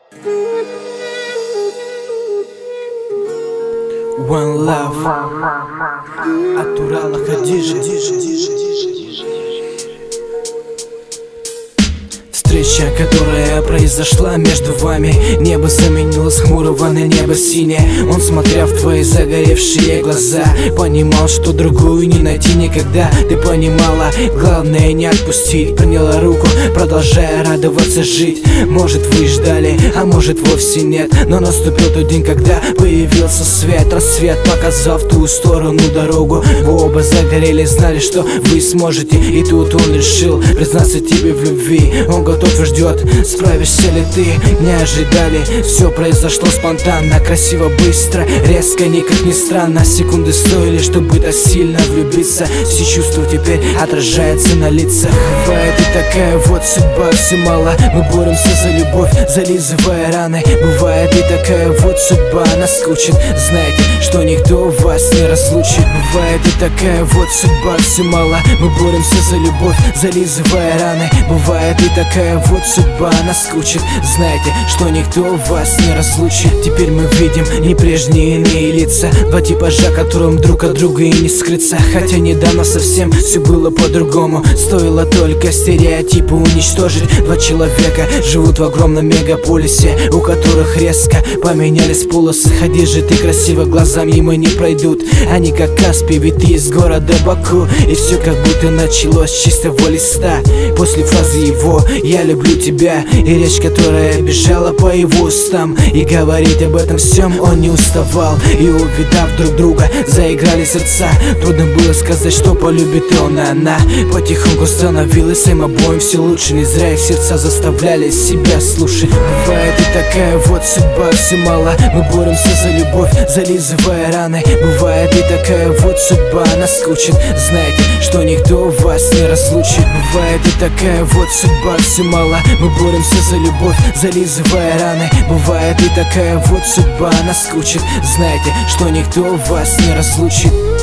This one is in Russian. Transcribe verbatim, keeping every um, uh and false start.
One Love от Урала Хадижи. Встреча, которая произошла между вами. Небо заменилось хмурого на небо синее. Он, смотря в твои загоревшие глаза, понимал, что другую не найти никогда. Ты понимала, главное не отпустить. Приняла руку, продолжая радоваться жить. Может, вы ждали, а может, вовсе нет. Но наступил тот день, когда появился свет. Рассвет показал в ту сторону дорогу. Вы оба загорелись, знали, что вы сможете. И тут он решил признаться тебе в любви. Он готов и ждет, справишься ли ты. Не ожидали, все произошло спонтанно. Красиво, быстро, резко, никак не странно. Секунды стоили, чтобы так сильно влюбиться. Все чувства теперь отражаются на лицах. Бывает и такая вот судьба, все мало. Мы боремся за любовь, зализывая раны. Бывает и такая вот судьба, наскучит. Знаете, что никто вас не разлучит. Бывает и такая вот судьба, все мало. Мы боремся за любовь, зализывая раны. Бывает и такая вот судьба, наскучит. Знаете, что никто вас не разлучит. Теперь мы видим не прежние иные лица. Два типажа, которым друг от друга и не скрыться. Хотя недавно совсем все было по-другому. Стоило только стереотипы уничтожить. Два человека живут в огромном мегаполисе, у которых резко поменялись полосы. Хадижи, ты красиво, глаза мимо не пройдут. Они как Каспий, ведь ты из города Баку. И все как будто началось с чистого листа. После фразы его «я люблю тебя», и речь, которая бежала по его устам. И говорить об этом всем он не уставал. И увидав друг друга, заиграли сердца. Трудно было сказать, что полюбит он, и она потихоньку становилась им обоим все лучше. Не зря их сердца заставляли себя слушать. Бывает и такая вот судьба, все мало. Мы боремся за любовь, зализывая раны. Бывает и такая вот судьба, наскучит. Знаете, что никто вас не разлучит. Бывает и такая вот судьба, все мало. Мы боремся за любовь, зализывая раны. Бывает и такая вот судьба, наскучит. Знаете, что никто вас не разлучит.